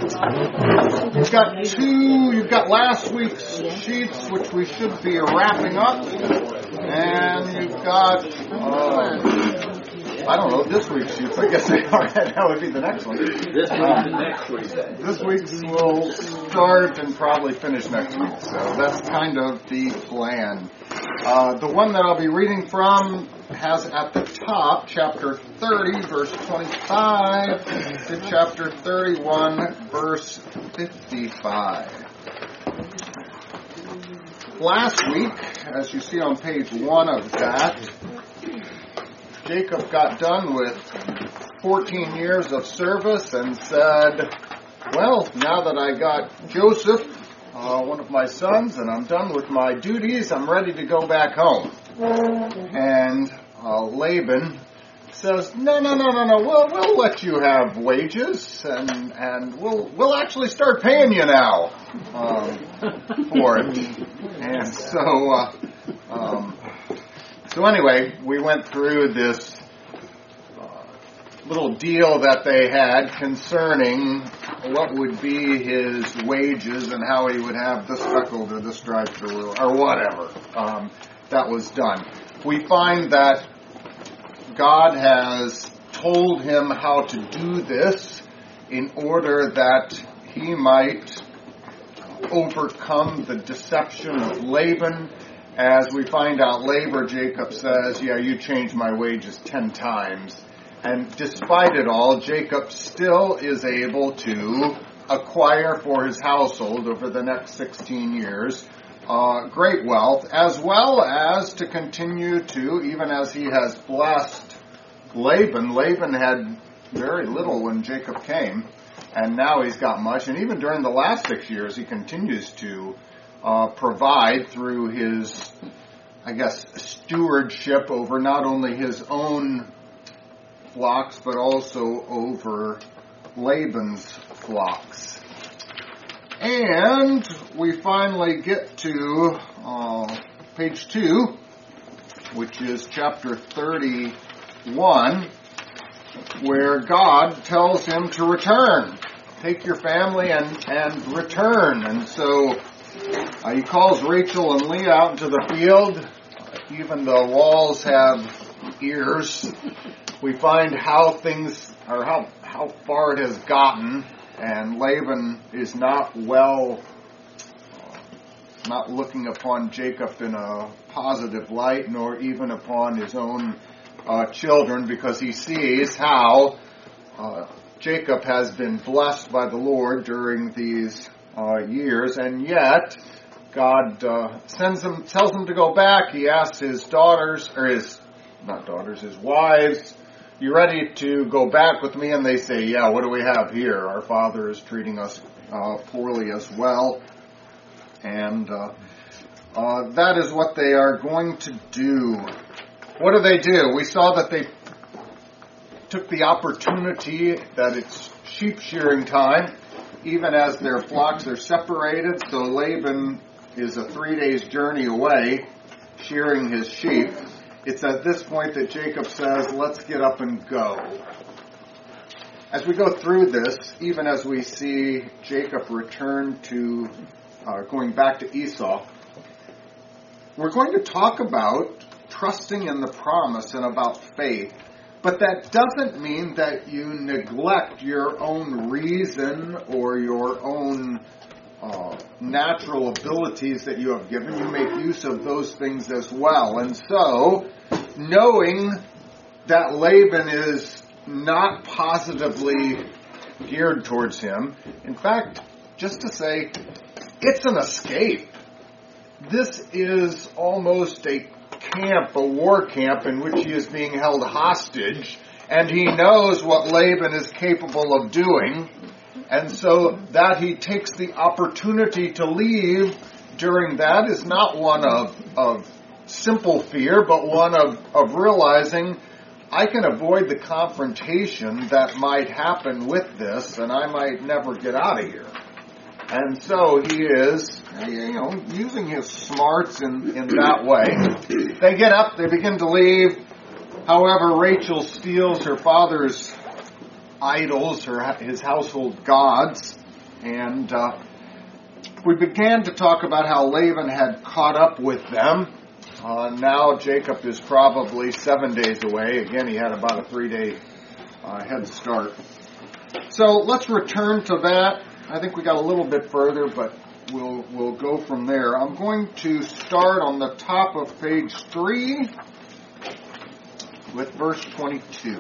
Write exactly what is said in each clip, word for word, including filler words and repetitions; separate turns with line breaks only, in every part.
You've got two, you've got last week's sheets, which we should be wrapping up. And you've got, uh, I don't know, this week's sheets. I guess they are. That would be the next one.
This week
uh,
and next week.
This week's will start and probably finish next week. So that's kind of the plan. Uh, the one that I'll be reading from has at the top chapter thirty, verse twenty-five, to chapter thirty-one, verse fifty-five. Last week, as you see on page one of that, Jacob got done with fourteen years of service and said, well, now that I got Joseph, uh, one of my sons, and I'm done with my duties, I'm ready to go back home. And uh, Laban says, no, no, no, no, no, we'll, we'll let you have wages, and and we'll we'll actually start paying you now um, for it. And so, uh, um, so anyway, we went through this uh, little deal that they had concerning what would be his wages and how he would have this speckled or this striped or, or whatever. Um, that was done. We find that God has told him how to do this in order that he might overcome the deception of Laban. As we find out later, Jacob says, yeah, you changed my wages ten times. And despite it all, Jacob still is able to acquire for his household over the next sixteen years uh, great wealth, as well as to continue to, even as he has blessed Laban. Laban had very little when Jacob came, and now he's got much. And even during the last six years, he continues to uh, provide through his, I guess, stewardship over not only his own flocks, but also over Laban's flocks. And we finally get to uh, page two, which is chapter thirty-one, where God tells him to return. Take your family and, and return. And so uh, he calls Rachel and Leah out into the field. Even the walls have ears. We find how things, or how, how far it has gotten, and Laban is not well, uh, not looking upon Jacob in a positive light, nor even upon his own uh, children, because he sees how uh, Jacob has been blessed by the Lord during these uh, years, and yet God uh, sends him, tells him to go back. He asks his daughters, or his, not daughters, his wives, you ready to go back with me? And they say, yeah, what do we have here? Our father is treating us uh, poorly as well. And uh, uh, that is what they are going to do. What do they do? We saw that they took the opportunity that it's sheep shearing time, even as their flocks are separated. So Laban is a three days journey away, shearing his sheep. It's at this point that Jacob says, let's get up and go. As we go through this, even as we see Jacob return to, uh, going back to Esau, we're going to talk about trusting in the promise and about faith. But that doesn't mean that you neglect your own reason or your own uh, natural abilities that you have given. You make use of those things as well. And so, knowing that Laban is not positively geared towards him, in fact, just to say, it's an escape. This is almost a camp, a war camp in which he is being held hostage, and he knows what Laban is capable of doing, and so that he takes the opportunity to leave during that is not one of, of simple fear, but one of, of realizing I can avoid the confrontation that might happen with this, and I might never get out of here. And so he is, you know, using his smarts in, in that way. They get up, they begin to leave. However, Rachel steals her father's idols, her his household gods, And uh, we began to talk about how Laban had caught up with them. Uh, now Jacob is probably seven days away. Again, he had about a three-day uh, head start. So let's return to that. I think we got a little bit further, but we'll we'll go from there. I'm going to start on the top of page three with verse twenty-two.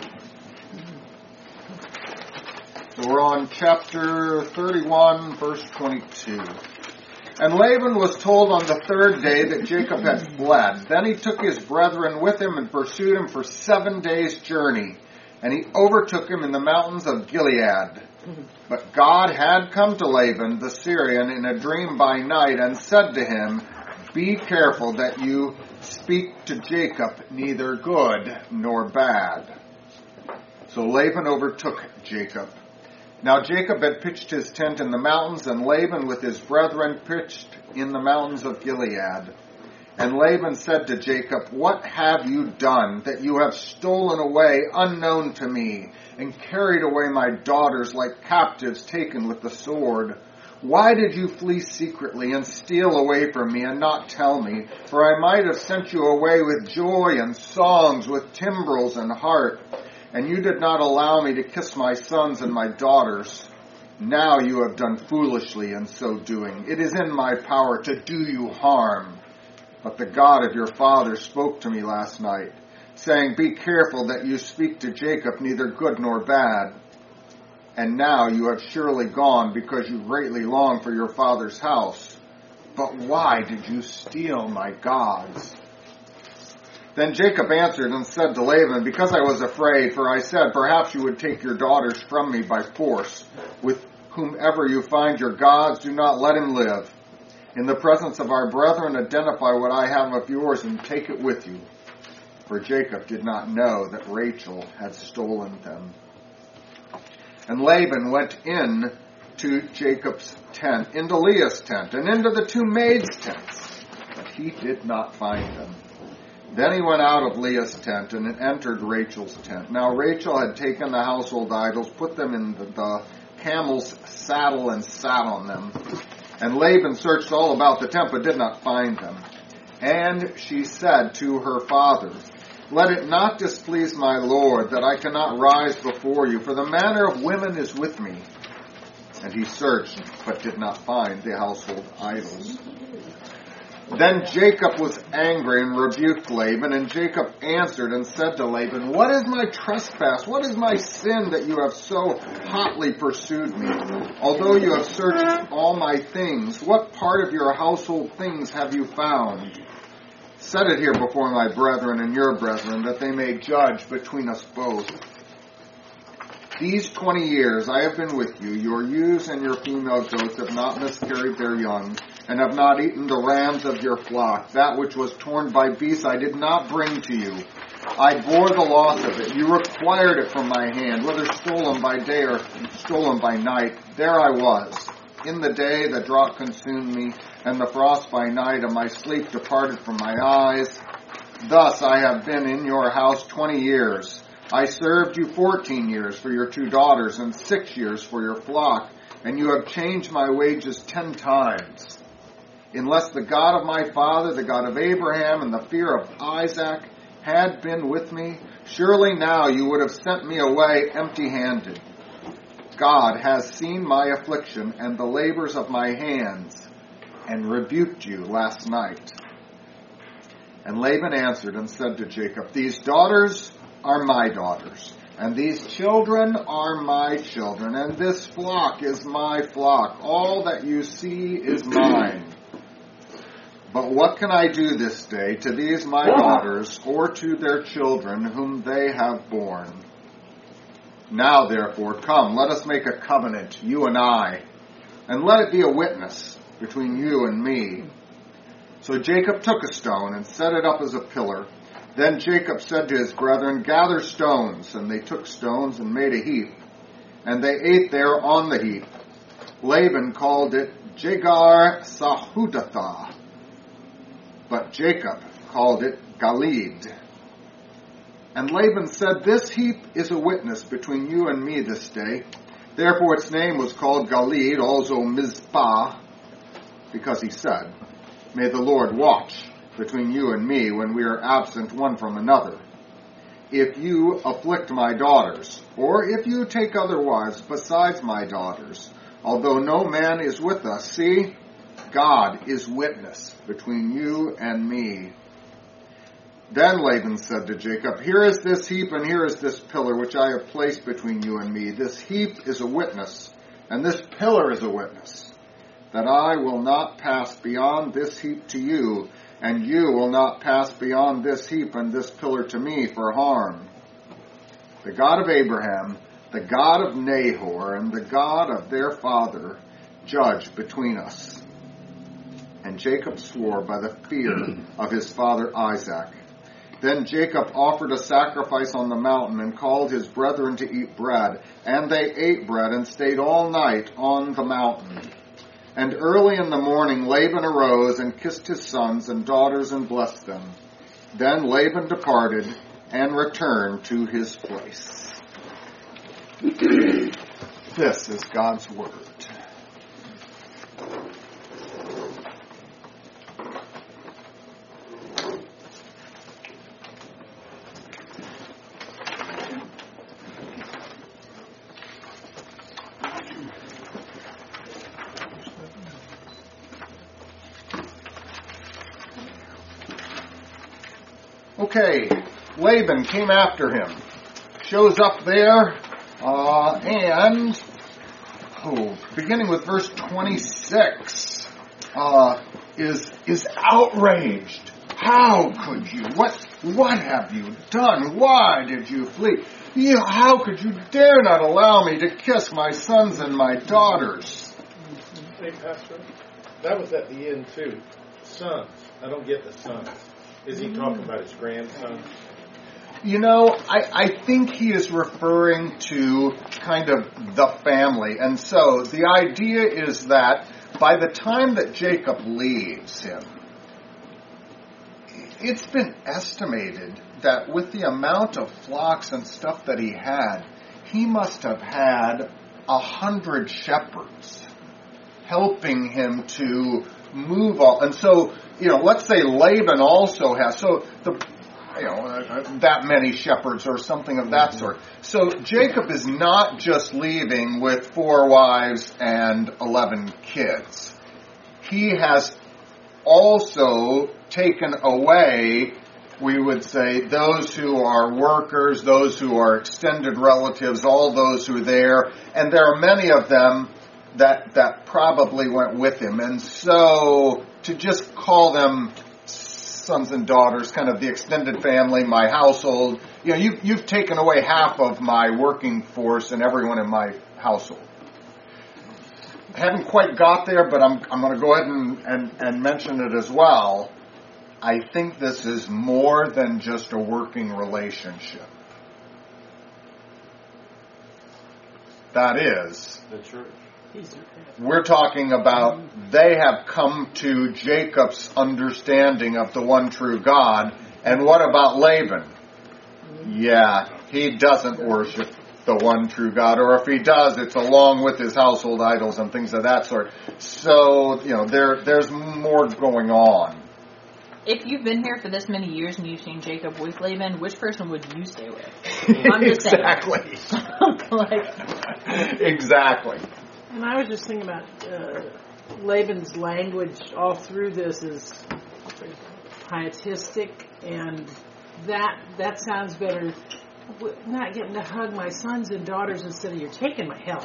So we're on chapter thirty-one, verse twenty-two. And Laban was told on the third day that Jacob had fled. Then he took his brethren with him and pursued him for seven days' journey. And he overtook him in the mountains of Gilead. But God had come to Laban the Syrian in a dream by night and said to him, "Be careful that you speak to Jacob neither good nor bad." So Laban overtook Jacob. Now Jacob had pitched his tent in the mountains, and Laban with his brethren pitched in the mountains of Gilead. And Laban said to Jacob, "What have you done, that you have stolen away unknown to me, and carried away my daughters like captives taken with the sword? Why did you flee secretly and steal away from me and not tell me? For I might have sent you away with joy and songs, with timbrels and harp. And you did not allow me to kiss my sons and my daughters. Now you have done foolishly in so doing. It is in my power to do you harm. But the God of your father spoke to me last night, saying, 'Be careful that you speak to Jacob neither good nor bad.' And now you have surely gone because you greatly long for your father's house. But why did you steal my gods?" Then Jacob answered and said to Laban, "Because I was afraid, for I said, perhaps you would take your daughters from me by force. With whomever you find your gods, do not let him live. In the presence of our brethren, identify what I have of yours and take it with you." For Jacob did not know that Rachel had stolen them. And Laban went in to Jacob's tent, into Leah's tent, and into the two maids' tents, but he did not find them. Then he went out of Leah's tent and entered Rachel's tent. Now Rachel had taken the household idols, put them in the, the camel's saddle, and sat on them. And Laban searched all about the tent, but did not find them. And she said to her father, "Let it not displease my lord, that I cannot rise before you, for the manner of women is with me." And he searched, but did not find the household idols. Then Jacob was angry and rebuked Laban, and Jacob answered and said to Laban, "What is my trespass? What is my sin that you have so hotly pursued me? Although you have searched all my things, what part of your household things have you found? Set it here before my brethren and your brethren, that they may judge between us both. These twenty years I have been with you. Your ewes and your female goats have not miscarried their young, and have not eaten the rams of your flock. That which was torn by beasts I did not bring to you. I bore the loss of it. You required it from my hand, whether stolen by day or stolen by night. There I was. In the day the drought consumed me, and the frost by night, and my sleep departed from my eyes. Thus I have been in your house twenty years. I served you fourteen years for your two daughters, and six years for your flock, and you have changed my wages ten times. Unless the God of my father, the God of Abraham, and the fear of Isaac had been with me, surely now you would have sent me away empty-handed. God has seen my affliction and the labors of my hands, and rebuked you last night." And Laban answered and said to Jacob, "These daughters are my daughters, and these children are my children, and this flock is my flock. All that you see is mine. But what can I do this day to these my daughters, or to their children whom they have borne? Now therefore, come, let us make a covenant, you and I, and let it be a witness between you and me." So Jacob took a stone and set it up as a pillar. Then Jacob said to his brethren, "Gather stones." And they took stones and made a heap, and they ate there on the heap. Laban called it Jegar Sahudatha, but Jacob called it Galeed. And Laban said, "This heap is a witness between you and me this day. Therefore its name was called Galeed, also Mizpah, because he said, May the Lord watch between you and me when we are absent one from another. If you afflict my daughters, or if you take other wives besides my daughters, although no man is with us, see, God is witness between you and me. Then Laban said to Jacob, Here is this heap, and here is this pillar, which I have placed between you and me. This heap is a witness, and this pillar is a witness, that I will not pass beyond this heap to you, and you will not pass beyond this heap and this pillar to me for harm. The God of Abraham, the God of Nahor, and the God of their father, judge between us. And Jacob swore by the fear of his father Isaac. Then Jacob offered a sacrifice on the mountain and called his brethren to eat bread. And they ate bread and stayed all night on the mountain. And early in the morning Laban arose and kissed his sons and daughters and blessed them. Then Laban departed and returned to his place. This is God's word. Okay, Laban came after him. Shows up there, uh, and, oh, beginning with verse twenty-six, uh, is, is outraged. How could you? What, what have you done? Why did you flee? You, how could you dare not allow me to kiss my sons and my daughters?
Hey, Pastor, that was at the end, too. Sons. I don't get the sons. Is he talking about his grandson?
You know, I, I think he is referring to kind of the family. And so the idea is that by the time that Jacob leaves him, it's been estimated that with the amount of flocks and stuff that he had, he must have had a hundred shepherds helping him to move all. And so, you know, let's say Laban also has, so the, you know, uh, that many shepherds or something of that sort. So Jacob is not just leaving with four wives and eleven kids. He has also taken away, we would say, those who are workers, those who are extended relatives, all those who are there, and there are many of them that that probably went with him. And so to just call them sons and daughters, kind of the extended family, my household, you know, you, you've taken away half of my working force and everyone in my household. I haven't quite got there, but I'm I'm going to go ahead and, and, and mention it as well. I think this is more than just a working relationship. That is,
the church.
We're talking about they have come to Jacob's understanding of the one true God. And what about Laban? Yeah, he doesn't worship the one true God. Or if he does, it's along with his household idols and things of that sort. So, you know, there there's more going on.
If you've been here for this many years and you've seen Jacob with Laban, which person would you stay with? I'm just
exactly.
like,
exactly.
And I was just thinking about uh, Laban's language all through this is pietistic, and that that sounds better. Not getting to hug my sons and daughters instead of you're taking my health.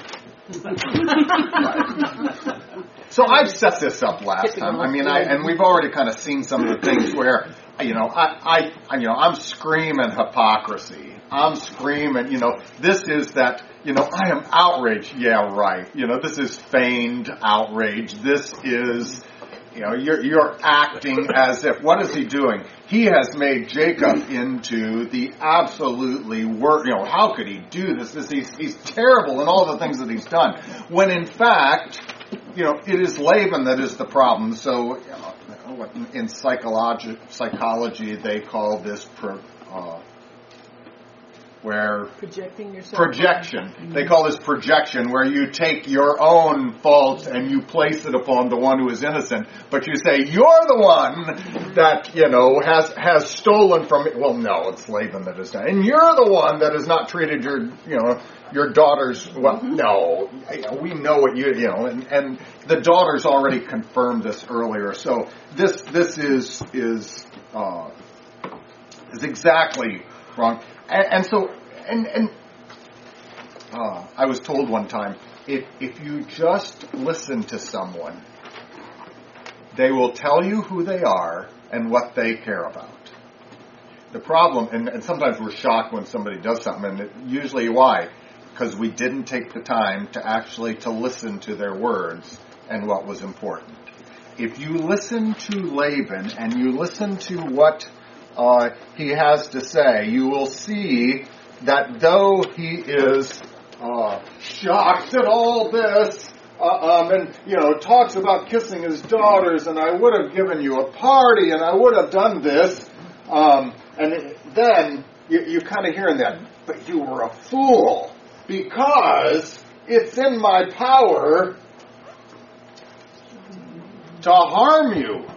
So I've set this up last time. I mean, I and we've already kind of seen some of the things where, you know, I, I, you know, I'm screaming hypocrisy. I'm screaming, you know, this is that, you know, I am outraged. Yeah, right. You know, this is feigned outrage. This is, you know, you're you're acting as if, what is he doing? He has made Jacob into the absolutely worst, you know, how could he do this? this he's, he's terrible in all the things that he's done. When in fact, you know, it is Laban that is the problem. So, you know, in psychology, psychology they call this, uh, where
Projecting yourself.
projection. They call this projection, where you take your own faults and you place it upon the one who is innocent. But you say, you're the one that, you know, has has stolen from me. Well, no, it's Laban that has done. And you're the one that has not treated your, you know, your daughters well. No, we know what you, you know, and, and the daughters already confirmed this earlier. So this this is is uh, is exactly wrong. And, and so, and, and uh, I was told one time, if if you just listen to someone, they will tell you who they are and what they care about. The problem, and, and sometimes we're shocked when somebody does something, and it, usually why? Because we didn't take the time to actually to listen to their words and what was important. If you listen to Laban and you listen to what uh, he has to say, you will see that though he is uh, shocked at all this, uh, um, and you know talks about kissing his daughters, and I would have given you a party, and I would have done this, um, and it, then you, you kind of hearing that, but you were a fool. Because it's in my power to harm you.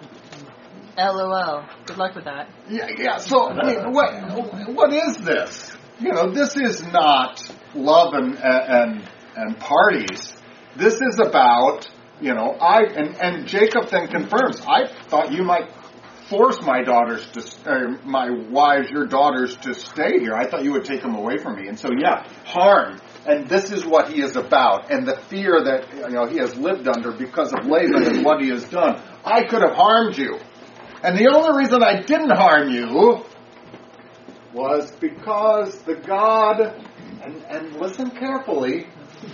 LOL. Good luck with that.
Yeah, yeah. So, I mean, what what is this? You know, this is not love and and and parties. This is about, you know, I and, and Jacob then confirms. I thought you might force my daughters to, uh, my wives, your daughters to stay here. I thought you would take them away from me. And so, yeah, harm. And this is what he is about. And the fear that, you know, he has lived under because of Laban and what he has done. I could have harmed you. And the only reason I didn't harm you was because the God, and, and listen carefully,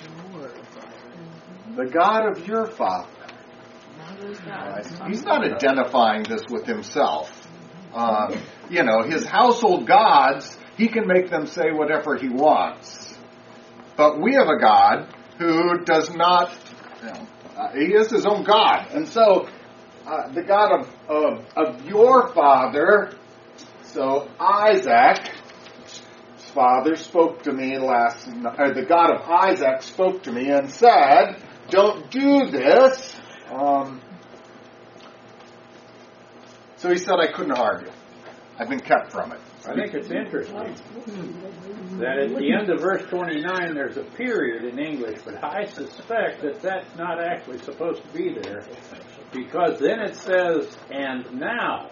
the God of your father. Right. He's not identifying this with himself. Um, you know, his household gods, he can make them say whatever he wants. But we have a God who does not, you know, uh, he is his own God. And so, uh, the God of, of, of your father, so Isaac's father spoke to me last night, or the God of Isaac spoke to me and said, don't do this. Um, so he said I couldn't harm you. I've been kept from it.
I think it's interesting that at the end of verse twenty-nine there's a period in English, but I suspect that that's not actually supposed to be there, because then it says, and now.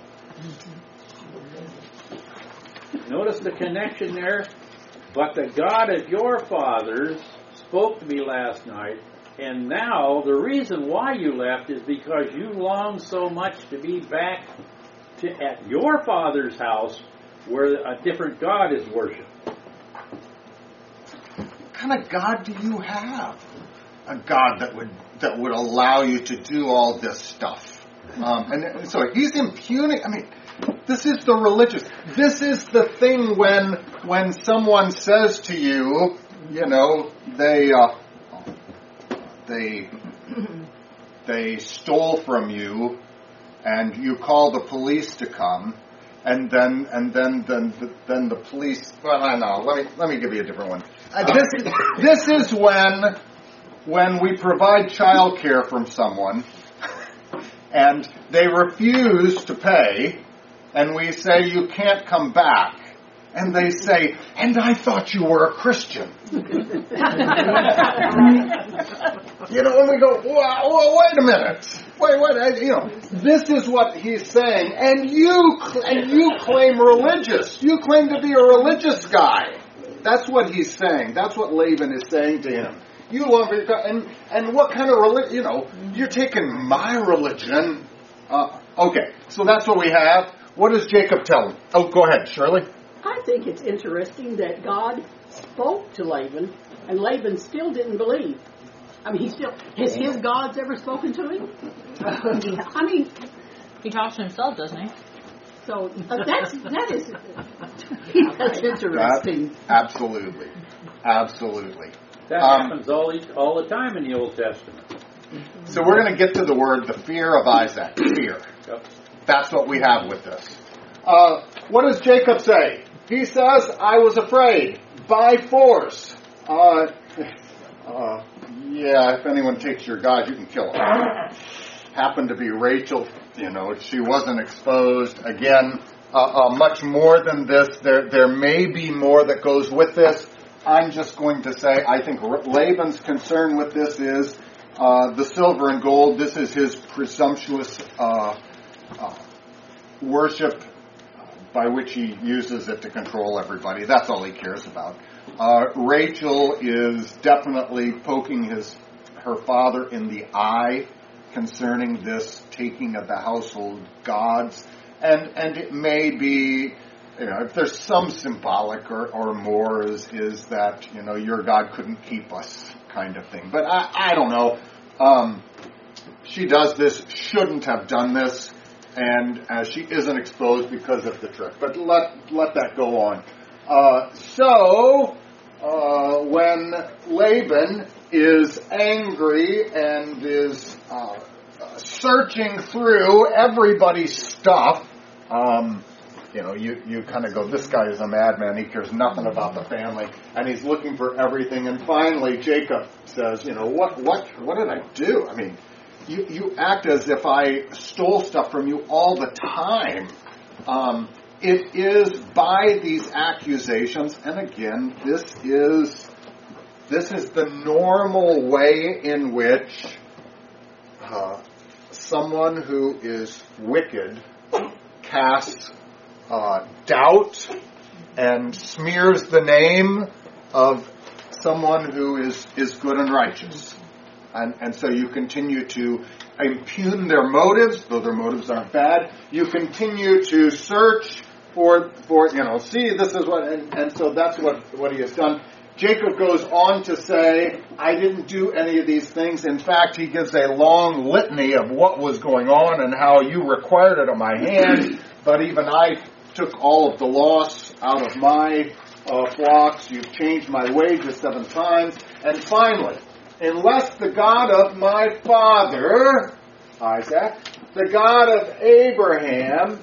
Notice the connection there. But the God of your fathers spoke to me last night, and now the reason why you left is because you long so much to be back to, at your father's house where a different God is worshipped.
What kind of God do you have? A God that would that would allow you to do all this stuff. Um, and so he's impugning, I mean, this is the religious. This is the thing when when someone says to you, you know, they uh, they they stole from you, and you call the police to come, and then and then then the, then the police. Well, I know. Let me let me give you a different one. Uh, this is this is when when we provide child care from someone, and they refuse to pay. And we say, you can't come back. And they say, and I thought you were a Christian. You know, and we go, well, well, wait a minute. Wait, wait, I, you know, this is what he's saying. And you, and you claim religious. You claim to be a religious guy. That's what he's saying. That's what Laban is saying to him. You love your God. And, and what kind of religion, you know, you're taking my religion. Uh, okay, so that's what we have. What does Jacob tell him? Oh, go ahead, Shirley.
I think it's interesting that God spoke to Laban, and Laban still didn't believe. I mean, he still has his gods ever spoken to him? I mean,
he talks to himself, doesn't he?
So uh, that's that is that's interesting.
That, absolutely, absolutely.
That
um,
happens all the, all the time in the Old Testament.
So we're going to get to the word, the fear of Isaac. Fear.
Yep.
That's what we have with this. Uh, what does Jacob say? he says, I was afraid by force. Uh, uh, yeah, if anyone takes your God, you can kill him. Happened to be Rachel. You know, she wasn't exposed. Again, uh, uh, much more than this. There, there may be more that goes with this. I'm just going to say, I think Laban's concern with this is uh, the silver and gold. This is his presumptuous uh, uh, worship by which he uses it to control everybody. That's all he cares about. Uh, Rachel is definitely poking his her father in the eye concerning this taking of the household gods. And and it may be, you know, if there's some symbolic or, or more is, is that, you know, your God couldn't keep us kind of thing. But I, I don't know. Um, she does this, shouldn't have done this, and uh, she isn't exposed because of the trick. But let, let that go on. Uh, so, uh, when Laban is angry and is uh, searching through everybody's stuff, um, you know, you, you kind of go, this guy is a madman. He cares nothing about the family, and he's looking for everything. And finally, Jacob says, you know, what what what did I do? I mean, you, you act as if I stole stuff from you all the time. Um, it is by these accusations, and again, this is this is the normal way in which uh, someone who is wicked casts uh, doubt and smears the name of someone who is, is good and righteous. And, and so you continue to impugn their motives, though their motives aren't bad. You continue to search for, for you know, see, this is what, and, and so that's what, what he has done. Jacob goes on to say, I didn't do any of these things. In fact, he gives a long litany of what was going on and how you required it on my hand, but even I took all of the loss out of my uh, flocks. You've changed my wages seven times. And finally, unless the God of my father, Isaac, the God of Abraham,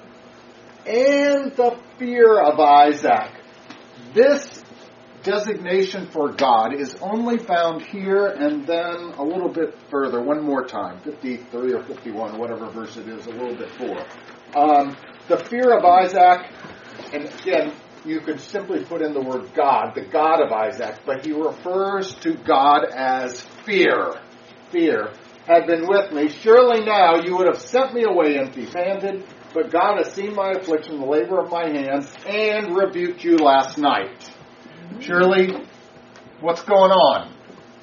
and the fear of Isaac, this designation for God is only found here and then a little bit further, one more time, fifty-three or fifty-one, whatever verse it is, a little bit for. Um, the fear of Isaac, and again, you could simply put in the word God, the God of Isaac, but he refers to God as fear. Fear had been with me. Surely now you would have sent me away empty-handed, but God has seen my affliction, the labor of my hands, and rebuked you last night. Surely, what's going on?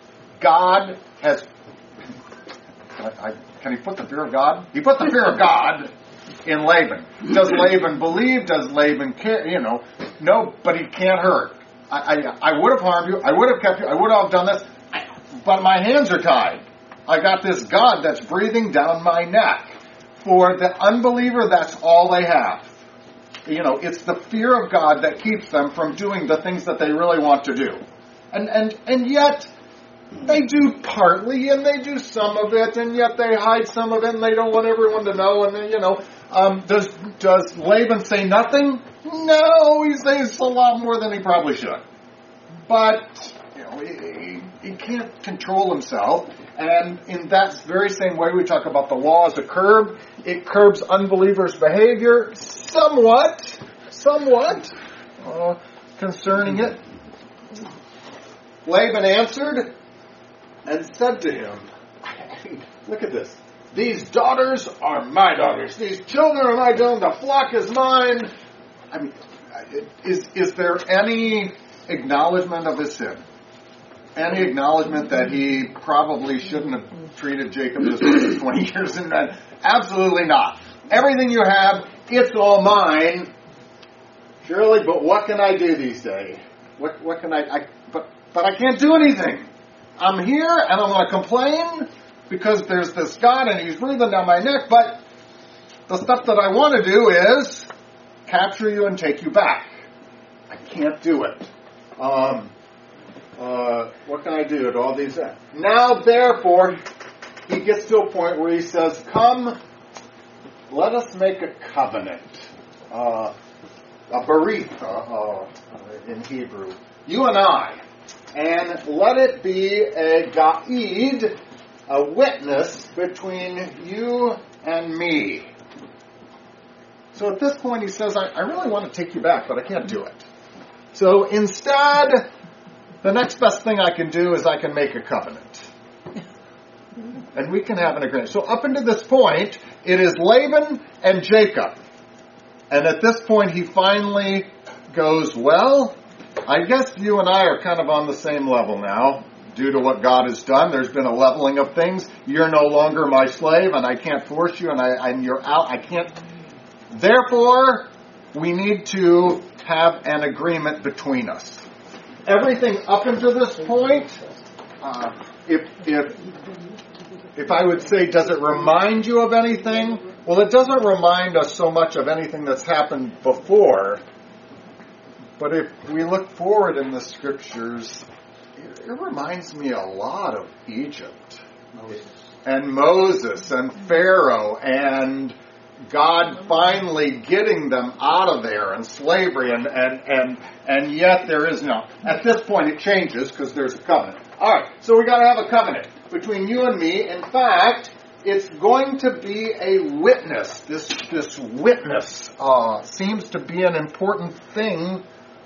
God has... Can, I, I, can he put the fear of God? He put the fear of God in Laban. Does Laban believe? Does Laban care? You know, no, but he can't hurt. I, I, I would have harmed you. I would have kept you. I would have done this. But my hands are tied. I got this God that's breathing down my neck. For the unbeliever, that's all they have. You know, it's the fear of God that keeps them from doing the things that they really want to do. And and and yet, they do partly, and they do some of it, and yet they hide some of it, and they don't want everyone to know, and, you know, um, does does Laban say nothing? No, he says a lot more than he probably should. But, you know, he, he can't control himself, and in that very same way we talk about the law as a curb, it curbs unbelievers' behavior somewhat, somewhat, uh, concerning it. Laban answered and said to him, look at this, these daughters are my daughters, these children are my children, the flock is mine. I mean, is, is there any acknowledgement of his sin? Any acknowledgement that he probably shouldn't have treated Jacob this way for twenty years in that? Absolutely not. Everything you have, it's all mine. Surely, but what can I do these days? What what can I, I but but I can't do anything. I'm here and I'm going to complain because there's this God and he's breathing down my neck, but the stuff that I want to do is capture you and take you back. I can't do it. Um, uh, what can I do to all these? Now, therefore, he gets to a point where he says, come, let us make a covenant. Uh, a berith uh, uh, in Hebrew, you and I, and let it be a ga'id, a witness between you and me. So at this point he says, I, I really want to take you back, but I can't do it. So instead, the next best thing I can do is I can make a covenant. And we can have an agreement. So up until this point, it is Laban and Jacob. And at this point he finally goes, well, I guess you and I are kind of on the same level now. Due to what God has done, there's been a leveling of things. You're no longer my slave, and I can't force you, and, I, and you're out. I can't. Therefore, we need to have an agreement between us. Everything up until this point, uh, if if if I would say, does it remind you of anything? Well, it doesn't remind us so much of anything that's happened before. But if we look forward in the scriptures, it, it reminds me a lot of Egypt. Moses. And Moses and Pharaoh and God finally getting them out of there and slavery, and, and, and, and yet there is no. At this point it changes because there's a covenant. Alright, so we got to have a covenant between you and me. In fact, it's going to be a witness. This, this witness uh, seems to be an important thing.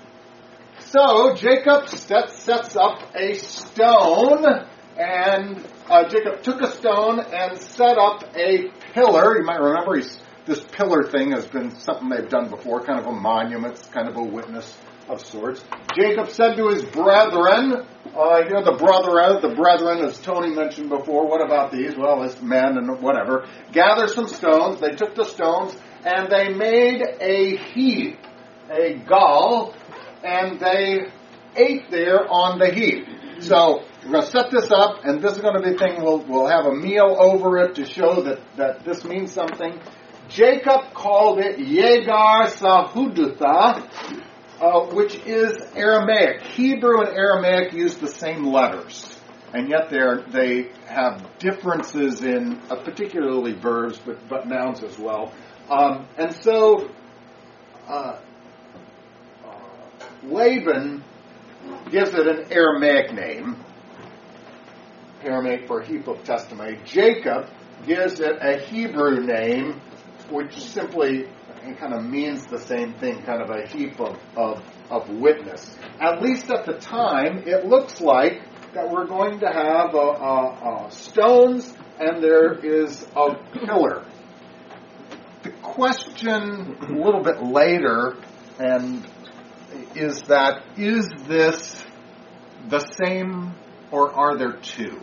So Jacob set, sets up a stone, and uh, Jacob took a stone and set up a pillar. You might remember he's, this pillar thing has been something they've done before, kind of a monument, kind of a witness of sorts. Jacob said to his brethren, uh, you know, the brethren, the brethren, as Tony mentioned before, what about these? Well, it's men and whatever. Gather some stones. They took the stones and they made a heap, a gall, and they ate there on the heap. So we're going to set this up, and this is going to be the thing. We'll, we'll have a meal over it to show that, that this means something. Jacob called it Yegar Sahudutha, uh, which is Aramaic. Hebrew and Aramaic use the same letters, and yet they're, they have differences in uh, particularly verbs, but, but nouns as well. Um, and so uh, uh, Laban gives it an Aramaic name, Aramaic for heap of testimony. Jacob gives it a Hebrew name, which simply kind of means the same thing, kind of a heap of, of, of witness. At least at the time, it looks like that we're going to have uh, uh, uh, stones and there is a pillar. The question a little bit later and is that, is this the same or are there two?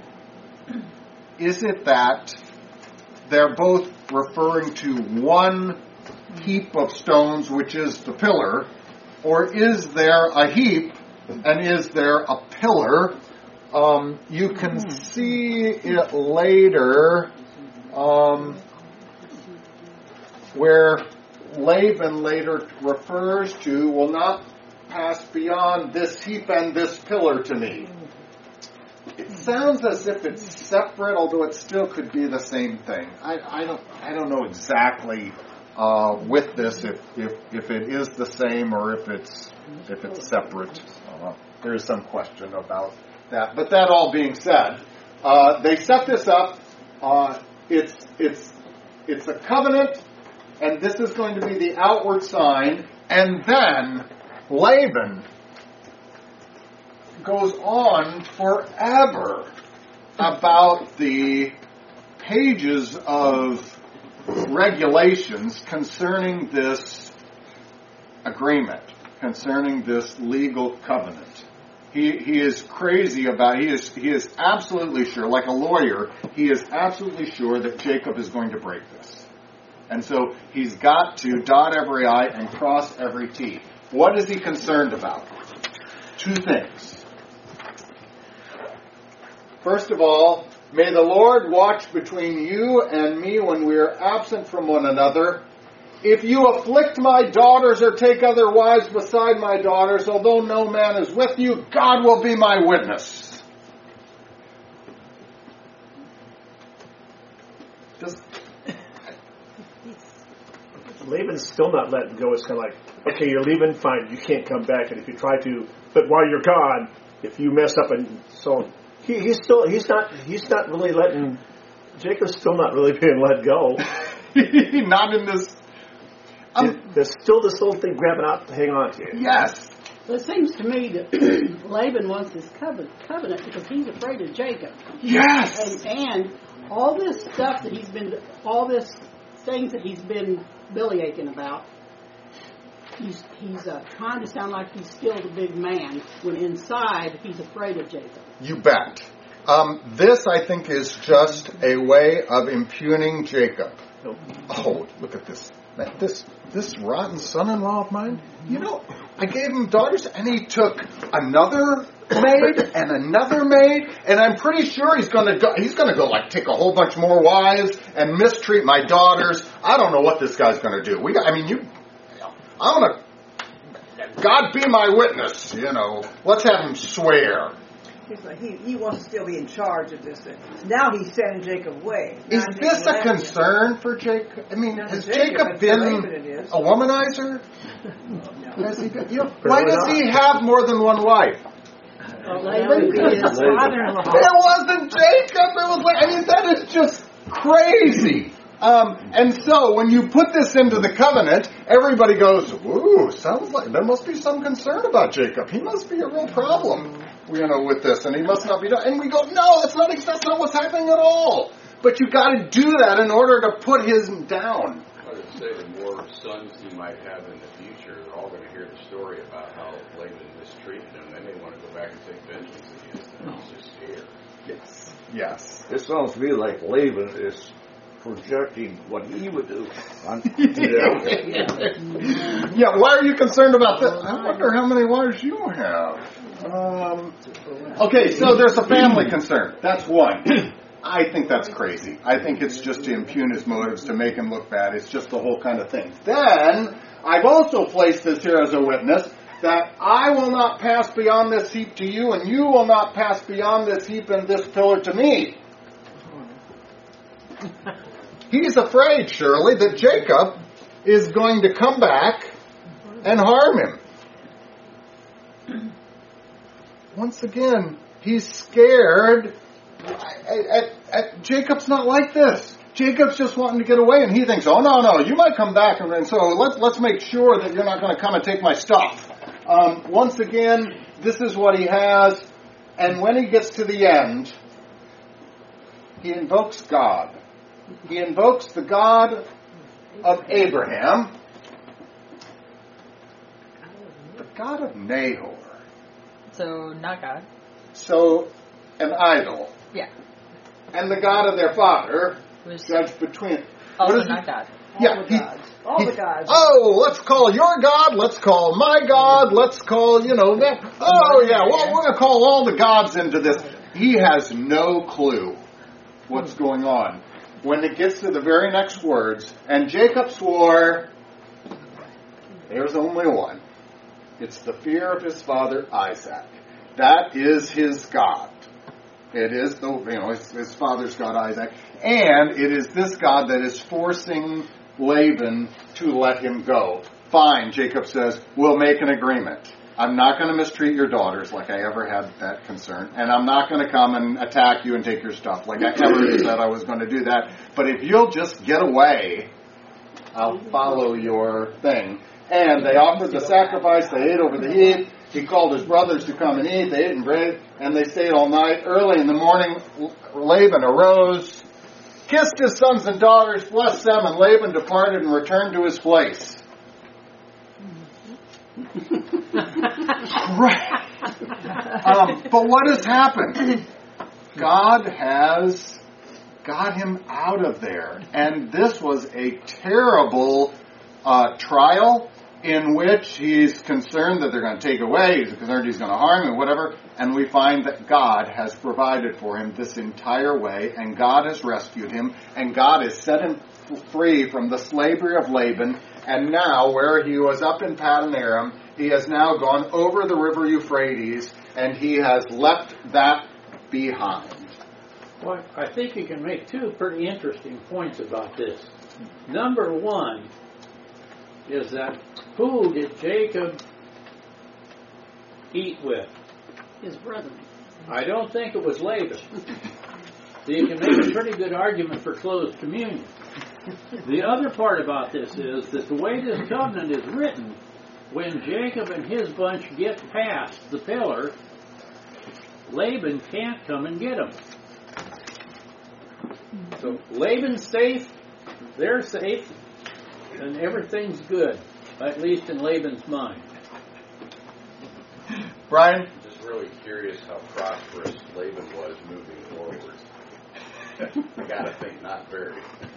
Is it that they're both referring to one heap of stones, which is the pillar, or is there a heap and is there a pillar? Um, you can see it later um, where Laban later refers to, will not pass beyond this heap and this pillar to me. It sounds as if it's separate, although it still could be the same thing. I, I don't I don't know exactly uh, with this if, if if it is the same or if it's if it's separate. Uh, there is some question about that. But that all being said, uh, they set this up. Uh, it's it's it's a covenant, and this is going to be the outward sign. And then Laban goes on forever about the pages of regulations concerning this agreement, concerning this legal covenant. He he is crazy about, he is he is absolutely sure, like a lawyer, he is absolutely sure that Jacob is going to break this. And so he's got to dot every I and cross every T. What is he concerned about? Two things. First of all, may the Lord watch between you and me when we are absent from one another. If you afflict my daughters or take other wives beside my daughters, although no man is with you, God will be my witness.
Does Laban's still not letting go. It's kind of like, okay, you're leaving, fine, you can't come back. And if you try to, but while you're gone, if you mess up and so on, he, he's still, he's not, he's not really letting, Jacob's still not really being let go.
Not in this. Um,
it, there's still this little thing grabbing out to hang on to.
Yes.
Well, it seems to me that Laban wants this covenant, covenant because he's afraid of Jacob.
Yes.
And, and all this stuff that he's been, all this things that he's been bellyaching about, he's he's uh, trying to sound like he's still the big man, when inside he's afraid of Jacob.
You bet. Um, this, I think, is just a way of impugning Jacob. Oh, look at this. This this rotten son-in-law of mine, you know, I gave him daughters, and he took another maid and another maid, and I'm pretty sure he's going to go, he's going to go, like, take a whole bunch more wives and mistreat my daughters. I don't know what this guy's going to do. We, got, I mean, you, I'm going to, God be my witness, you know. Let's have him swear.
He's like, he, he wants to still be in charge of this thing. Now he's sending Jacob away.
Is
Not
this a
Jacob
concern for Jacob? I mean,
Not
has
Jacob,
Jacob
but
been
Laban it is.
a womanizer? Has he been, you know, why does he have more than one wife?
Well, Laban is his father-in-law.
It wasn't Jacob. It was like, I mean, that is just crazy. Um, and so when you put this into the covenant, everybody goes, ooh, sounds like there must be some concern about Jacob. He must be a real problem, you know, with this, and he must not be done. And we go, no, that's not, that's not what's happening at all. But you got to do that in order to put his down.
I would say the more sons he might have in the future, they're all going to hear the story about how Laban mistreated him. They may want to go back and take vengeance against him. He's just scared.
Yes. Yes.
It sounds to me like Laban is projecting what he would do. On,
yeah, why are you concerned about that? I wonder how many wives you have. Um, okay, so there's a family concern. That's one. I think that's crazy. I think it's just to impugn his motives, to make him look bad. It's just the whole kind of thing. Then, I've also placed this here as a witness, that I will not pass beyond this heap to you, and you will not pass beyond this heap and this pillar to me. He's afraid, surely, that Jacob is going to come back and harm him. Once again, he's scared. At, at, at, Jacob's not like this. Jacob's just wanting to get away, and he thinks, oh, no, no, you might come back, and, and so let's, let's make sure that you're not going to come and take my stuff. Um, once again, this is what he has, and when he gets to the end, he invokes God. He invokes the God of Abraham, the God of Nahor.
So, not God.
So, an idol.
Yeah.
And the God of their father,
Was
judged between.
also
What is
not
he?
God.
All
Yeah,
the
he-
gods. All
he-
the gods.
Oh, let's call your God, let's call my God, let's call, you know, that. Oh, yeah, well, we're going to call all the gods into this. He has no clue what's going on. When it gets to the very next words, and Jacob swore, there's only one. It's the fear of his father Isaac. That is his God. It is the, you know, his, his father's God Isaac. And it is this God that is forcing Laban to let him go. Fine, Jacob says, we'll make an agreement. I'm not going to mistreat your daughters like I ever had that concern. And I'm not going to come and attack you and take your stuff like I ever said I was going to do that. But if you'll just get away, I'll follow your thing. And they offered the sacrifice. They ate over the heap. He called his brothers to come and eat. They ate and bread, and they stayed all night. Early in the morning, Laban arose, kissed his sons and daughters, blessed them, and Laban departed and returned to his place. Right. Um, but what has happened? God has got him out of there. And this was a terrible uh, trial in which he's concerned that they're going to take away, he's concerned he's going to harm him, whatever. And we find that God has provided for him this entire way, and God has rescued him, and God has set him free from the slavery of Laban. And now, where he was up in Paddan Aram, he has now gone over the river Euphrates, and he has left that behind.
Well, I think you can make two pretty interesting points about this. Number one, is that who did Jacob eat with?
His brethren.
I don't think it was Laban. So you can make a pretty good argument for closed communion. The other part about this is that the way this covenant is written, when Jacob and his bunch get past the pillar, Laban can't come and get them. So Laban's safe, they're safe, and everything's good, at least in Laban's mind.
Brian?
I'm just really curious how prosperous Laban was moving forward. I gotta think not very.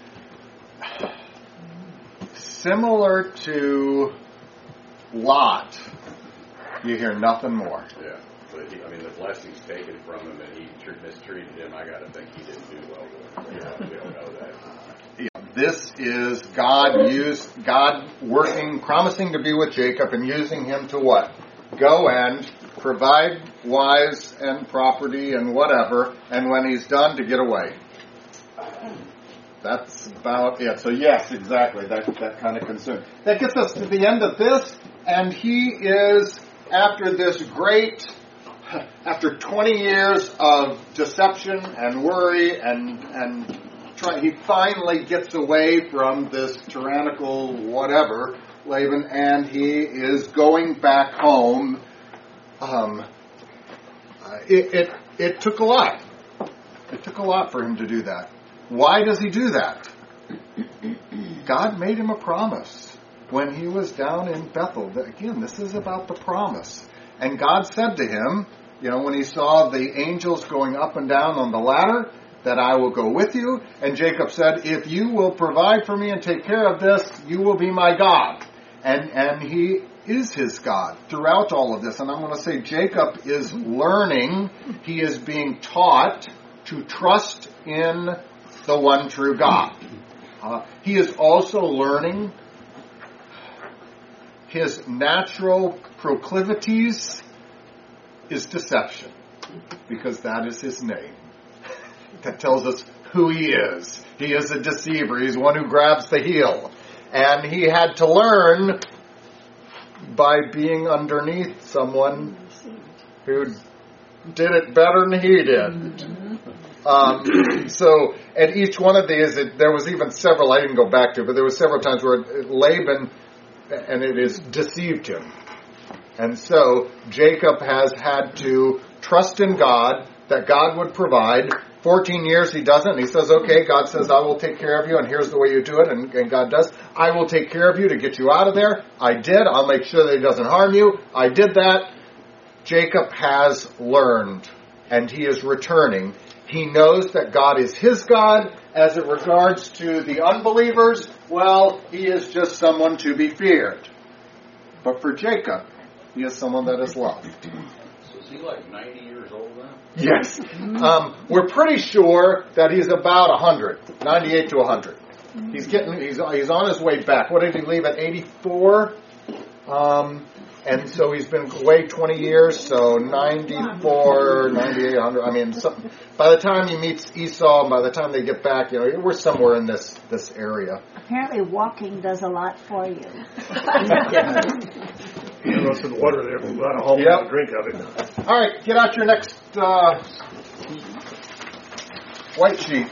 Similar to Lot, you hear nothing more.
Yeah, but he, I mean, the blessings taken from him, and he tr- mistreated him. I got to think he didn't do well with him. You know, we don't know that.
Yeah, this is God use God working, promising to be with Jacob, and using him to what? Go and provide wives and property and whatever, and when he's done, to get away. That's about it. So yes, exactly, that that kind of concern. That gets us to the end of this, and he is, after this great, after twenty years of deception and worry, and and try, he finally gets away from this tyrannical whatever, Laban, and he is going back home. Um, it, it it took a lot. It took a lot for him to do that. Why does he do that? God made him a promise when he was down in Bethel. Again, this is about the promise. And God said to him, you know, when he saw the angels going up and down on the ladder, that I will go with you. And Jacob said, if you will provide for me and take care of this, you will be my God. And and he is his God throughout all of this. And I'm going to say Jacob is learning, he is being taught to trust in the one true God. Uh, he is also learning his natural proclivities is deception, because that is his name. That tells us who he is. He is a deceiver. He's one who grabs the heel. And he had to learn by being underneath someone who did it better than he did. Um, so at each one of these, it, there was even several I didn't go back to, but there were several times where Laban, and it is, deceived him. And so Jacob has had to trust in God, that God would provide. fourteen years he doesn't, and he says, okay, God says, I will take care of you, and here's the way you do it, and, and God does. I will take care of you to get you out of there. I did. I'll make sure that he doesn't harm you. I did that. Jacob has learned, and he is returning. He knows that God is his God. As it regards to the unbelievers, well, he is just someone to be feared. But for Jacob, he is someone that is loved.
So is he like ninety years old now?
Yes. Um, we're pretty sure that he's about one hundred, ninety-eight to one hundred. He's getting, he's, he's on his way back. What did he leave at eighty-four? Um, and so he's been away twenty years, so ninety-four, ninety-eight, one hundred. I mean, some, by the time he meets Esau, and by the time they get back, you know, we're somewhere in this, this area.
Apparently walking does a lot for you.
You know, some water there, but not a whole
Yep.
yep. drink of it.
All right, get out your next uh, white sheet.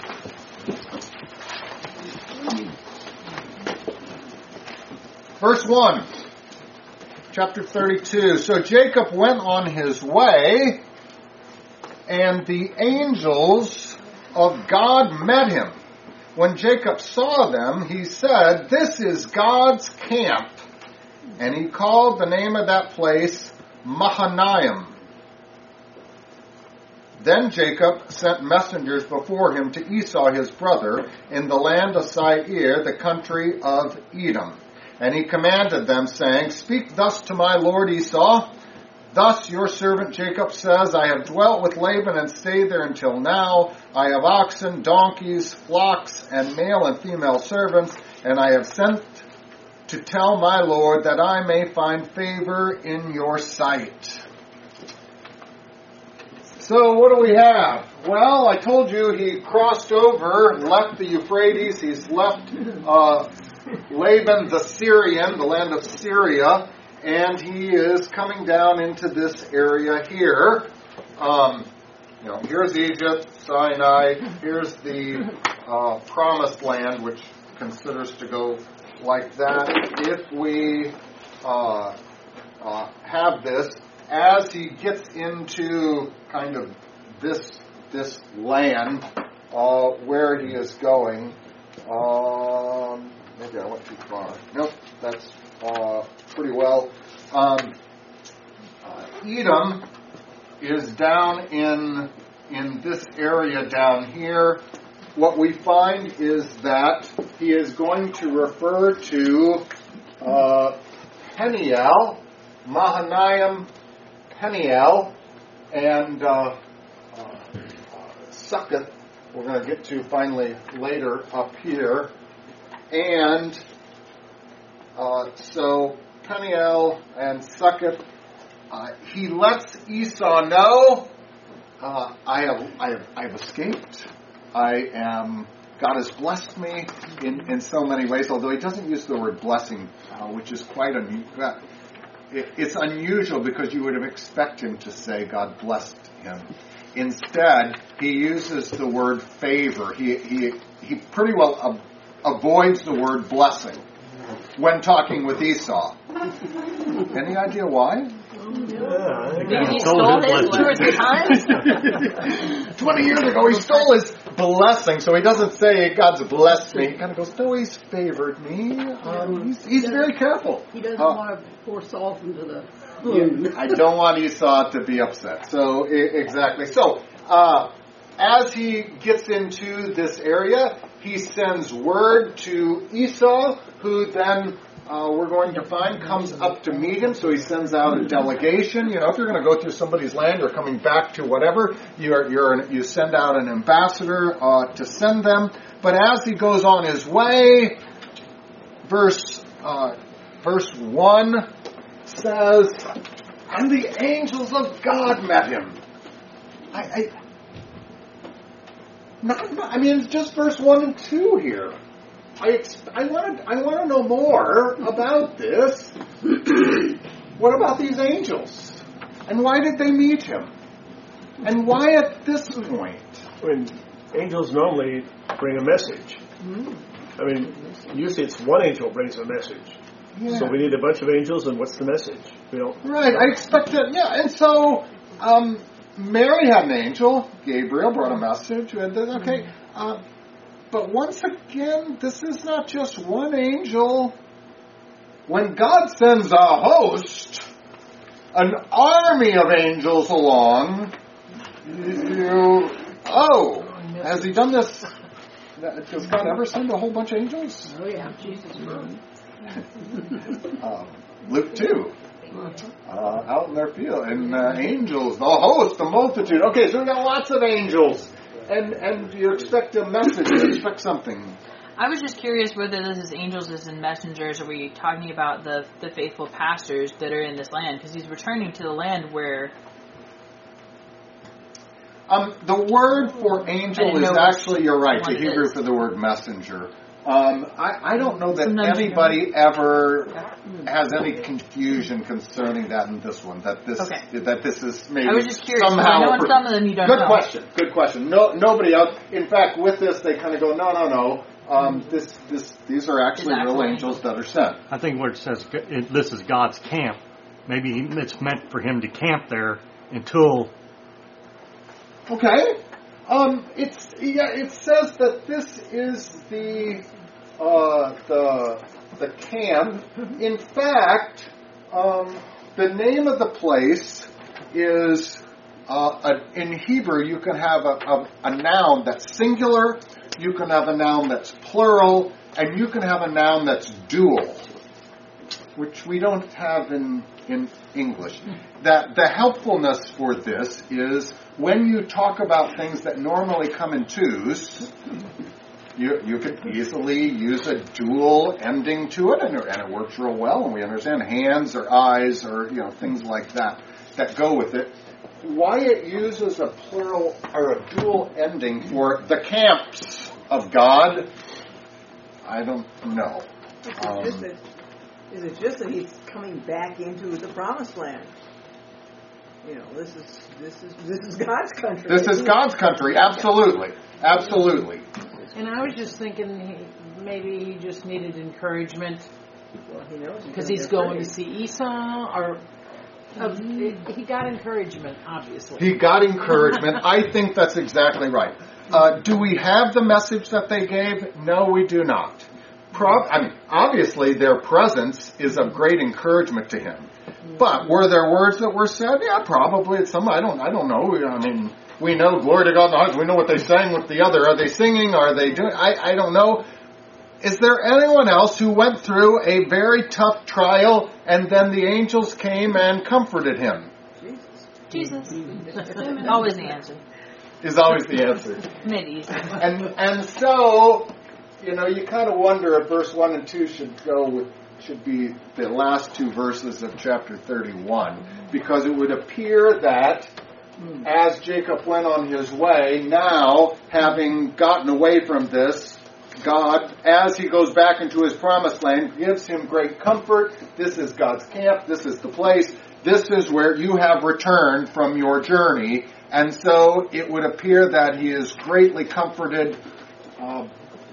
Verse one, chapter thirty-two. So Jacob went on his way, and the angels of God met him. When Jacob saw them, he said, this is God's camp. And he called the name of that place Mahanaim. Then Jacob sent messengers before him to Esau his brother in the land of Seir, the country of Edom. And he commanded them, saying, speak thus to my lord Esau. Thus your servant Jacob says, I have dwelt with Laban and stayed there until now. I have oxen, donkeys, flocks, and male and female servants, and I have sent to tell my Lord that I may find favor in your sight. So what do we have? Well, I told you he crossed over, left the Euphrates. He's left uh, Laban the Syrian, the land of Syria, and he is coming down into this area here. Um, you know, here's Egypt, Sinai. Here's the uh, Promised Land, which considers to go like that. If we uh, uh, have this, as he gets into kind of this this land uh, where he is going, um, maybe I went too far. Nope, that's uh, pretty well. Um, uh, Edom is down in in this area down here. What we find is that he is going to refer to uh, Peniel, Mahanaim Peniel, and uh, uh, Succoth, we're going to get to finally later up here. And uh, so Peniel and Succoth, uh, he lets Esau know, uh, I have, I have, I have escaped. I am, God has blessed me in, in so many ways, although he doesn't use the word blessing, uh, which is quite unusual. It, it's unusual because you would have expected him to say God blessed him. Instead, he uses the word favor. He, he, he pretty well ab- avoids the word blessing when talking with Esau. Any idea why?
Yeah,
Maybe he stole his two or three times?
Twenty years ago, he stole his blessing, so he doesn't say God's blessed me. He kind of goes, no, he's favored me. Um, he's, he's very careful.
He doesn't
Uh,
want to pour salt into the
Yeah, I don't want Esau to be upset. So, I- exactly. So, uh, as he gets into this area, he sends word to Esau, who then uh, we're going to find comes up to meet him. So he sends out a delegation. You know, if you're going to go through somebody's land or coming back to whatever, you're, you're an, you send out an ambassador uh, to send them. But as he goes on his way, verse uh, verse one says, and the angels of God met him. I, I, not, not, I mean, it's just verse one and two here. I, ex- I want I want to know more about this. What about these angels? And why did they meet him? And why at this point?
I mean, angels normally bring a message. I mean, usually it's one angel brings a message.
Yeah.
So we need a bunch of angels, and what's the message? We don't.
Right, I expect that, yeah. And so, um, Mary had an angel. Gabriel brought a message. And then, okay, uh, but once again, this is not just one angel. When God sends a host, an army of angels along, you, oh, has he done this? Does God ever send a whole bunch of angels?
Oh yeah, Jesus.
uh, Luke two. Uh, out in their field, and uh, angels, the host, the multitude. Okay, so we got lots of angels, and and you expect a message, you expect something.
I was just curious whether this is angels as in messengers, or were you talking about the the faithful pastors that are in this land? Because he's returning to the land where...
Um, the word for angel is actually, you're right, the Hebrew for the word messenger. Um, I, I don't know that
Sometimes
anybody ever has any confusion concerning that in this one. That this
Okay.
that this is maybe
I was just curious, 'cause
somehow.
I know in some of them you don't
Good
know.
question. Good question. No, nobody else. In fact, with this, they kind of go, no, no, no. Um, this, this, these are actually
Exactly.
real angels that are sent.
I think where it says it, this is God's camp, maybe he, it's meant for him to camp there until.
Okay. Um, it's yeah. It says that this is the uh, the the camp. In fact, um, the name of the place is uh, a, in Hebrew. You can have a, a, a noun that's singular. You can have a noun that's plural, and you can have a noun that's dual, which we don't have in in English. That the helpfulness for this is when you talk about things that normally come in twos, you you can easily use a dual ending to it, and, and it works real well, and we understand hands or eyes or you know things like that that go with it. Why it uses a plural or a dual ending for the camps of God, I don't know.
Is it,
Um,
just that, is it just that he's coming back into the promised land? You know, this is this is this is God's country.
This is God's country, absolutely, absolutely.
And I was just thinking he, maybe he just needed encouragement
Well, he knows
because
gonna
he's
be
going
afraid.
to see Esau, or uh, he got encouragement, obviously.
He got encouragement. I think that's exactly right. Uh, do we have the message that they gave? No, we do not. Pro- I mean, obviously, their presence is of great encouragement to him. But were there words that were said? Yeah, probably. Some I don't. I don't know. I mean, we know glory to God in the highest. We know what they sang with the other. Are they singing? Are they doing? I I don't know. Is there anyone else who went through a very tough trial and then the angels came and comforted him?
Jesus. Always the answer.
Is always the answer.
Mid-East.
And and so, you know, you kind of wonder if verse one and two should go with should be the last two verses of chapter thirty-one, because it would appear that as Jacob went on his way, now having gotten away from this, God, as he goes back into his promised land, gives him great comfort. This is God's camp. This is the place. This is where you have returned from your journey. And so it would appear that he is greatly comforted uh,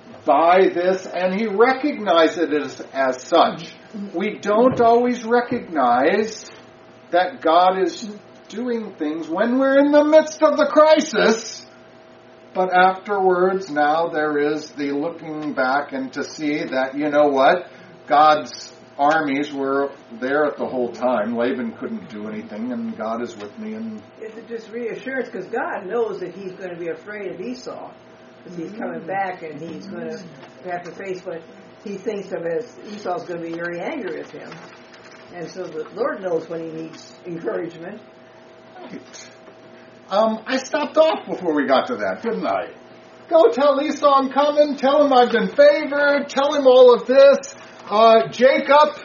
by this, and he recognizes it as, as such. We don't always recognize that God is doing things when we're in the midst of the crisis. But afterwards, now there is the looking back and to see that, you know what, God's armies were there at the whole time. Laban couldn't do anything, and God is with me. And
Is it just reassurance? Because God knows that he's going to be afraid of Esau. Because he's coming back and he's going to have to face what he thinks of as Esau's going to be very angry with him. And so the Lord knows when he needs encouragement.
Right. Um, I stopped off before we got to that, didn't I? Go tell Esau I'm coming. Tell him I've been favored. Tell him all of this. Uh, Jacob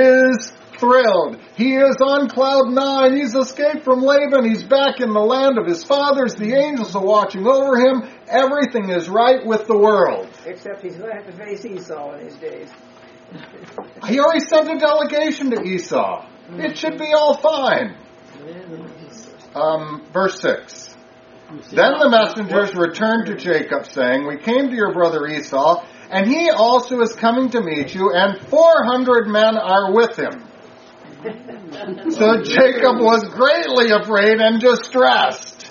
is thrilled. He is on cloud nine. He's escaped from Laban. He's back in the land of his fathers. The angels are watching over him. Everything is right with the world.
Except he's going to have to face Esau in his days.
He already sent a delegation to Esau. It should be all fine. Um, verse six. Then the messengers returned to Jacob, saying, we came to your brother Esau, and he also is coming to meet you, and four hundred men are with him. So Jacob was greatly afraid and distressed.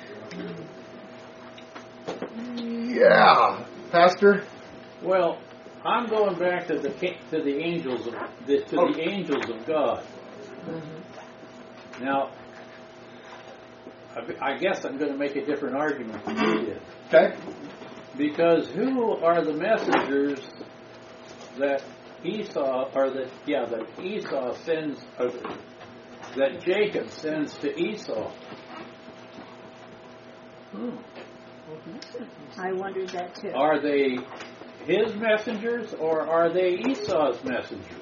Yeah, Pastor?
Well, I'm going back to the to the angels of the, to
Oh.
the angels of God. Now, I, I guess I'm going to make a different argument than you did.
Okay.
Because who are the messengers that Esau, or that yeah, that Esau sends, or that Jacob sends to Esau?
I wondered that too.
Are they his messengers or are they Esau's messengers?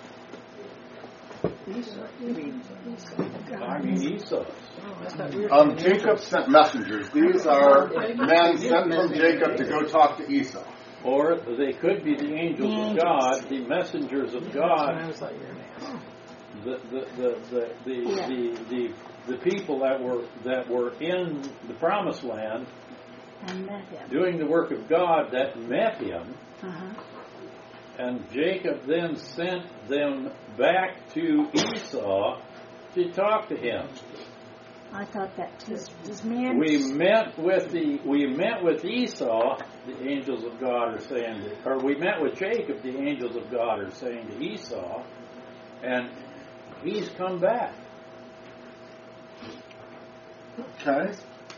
I mean Esau's.
Um, Jacob sent messengers. These are men sent from Jacob to go talk to Esau.
Or they could be the angels of God, the messengers of God, the the the the the, the, the, the people that were that were in the promised land
And met him.
doing the work of God that met him,
Uh-huh.
and Jacob then sent them back to Esau to talk to him.
I thought that too.
Does man
We met with the we met with Esau, the angels of God are saying, or we met with Jacob, the angels of God are saying to Esau, and he's come back.
Okay.